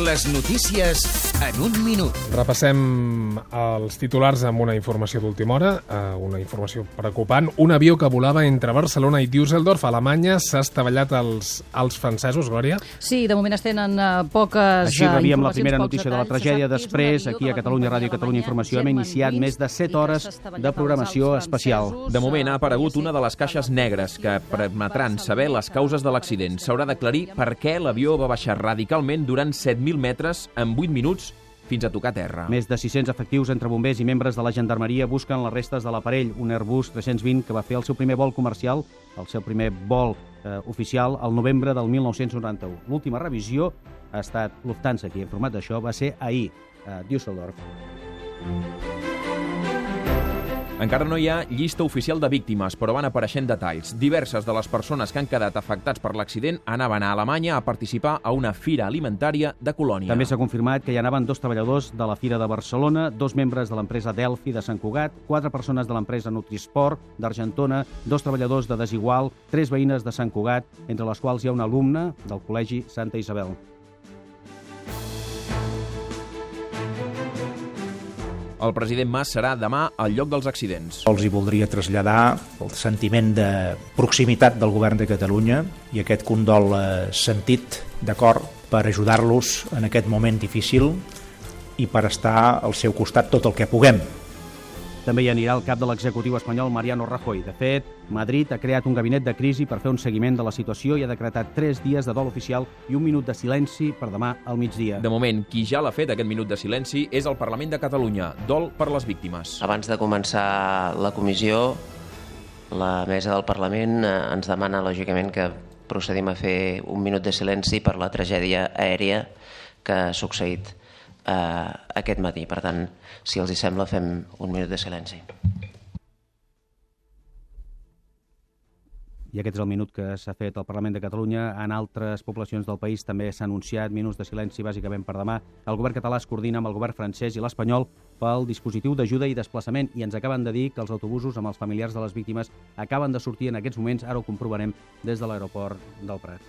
Les notícies en un minut. Repassem els titulars amb una informació d'última hora, una informació preocupant. Un avió que volava entre Barcelona i Düsseldorf, a Alemanya, s'ha estavellat als francesos, Glòria? Sí, de moment es tenen poques Així rebíem la primera informacions, notícia de la pocs tragèdia. detalls. Després, aquí a Catalunya Ràdio i Catalunya Informació hem iniciat més de 7 hores de programació especial. De moment ha aparegut una de les caixes negres que permetran saber les causes de l'accident. S'haurà d'aclarir per què l'avió va baixar radicalment durant 7.000 metres en 8 minuts fins a tocar terra. Més de 600 efectius entre bombers i membres de la gendarmeria busquen les restes de l'aparell, un Airbus 320 que va fer el seu primer vol comercial, el seu primer vol oficial, al novembre del 1991. L'última revisió ha estat Lufthansa, qui ha informat d'això, va ser ahir a Düsseldorf. Encara no hi ha llista oficial de víctimes, però van apareixent detalls. Diverses de les persones que han quedat afectats per l'accident anaven a Alemanya a participar a una fira alimentària de Colònia. També s'ha confirmat que hi anaven 2 treballadors de la Fira de Barcelona, 2 membres de l'empresa Delphi de Sant Cugat, 4 persones de l'empresa Nutrisport d'Argentona, 2 treballadors de Desigual, 3 veïnes de Sant Cugat, entre les quals hi ha un alumne del Col·legi Santa Isabel. El president Mas serà demà al lloc dels accidents. Els hi voldria traslladar el sentiment de proximitat del govern de Catalunya i aquest condol sentit, d'acord, per ajudar-los en aquest moment difícil i per estar al seu costat tot el que puguem. També hi anirà el cap de l'executiu espanyol, Mariano Rajoy. De fet, Madrid ha creat un gabinet de crisi per fer un seguiment de la situació i ha decretat 3 dies de dol oficial i un minut de silenci per demà al migdia. De moment, qui ja l'ha fet aquest minut de silenci és el Parlament de Catalunya. Dol per les víctimes. Abans de començar la comissió, la mesa del Parlament ens demana, lògicament, que procedim a fer un minut de silenci per la tragèdia aèria que ha succeït aquest matí. Per tant, si els hi sembla, fem un minut de silenci. I aquest és el minut que s'ha fet al Parlament de Catalunya. En altres poblacions del país també s'ha anunciat minuts de silenci, bàsicament per demà. El govern català es coordina amb el govern francès i l'espanyol pel dispositiu d'ajuda i desplaçament, i ens acaben de dir que els autobusos amb els familiars de les víctimes acaben de sortir en aquests moments, ara ho comprovarem, des de l'aeroport del Prat.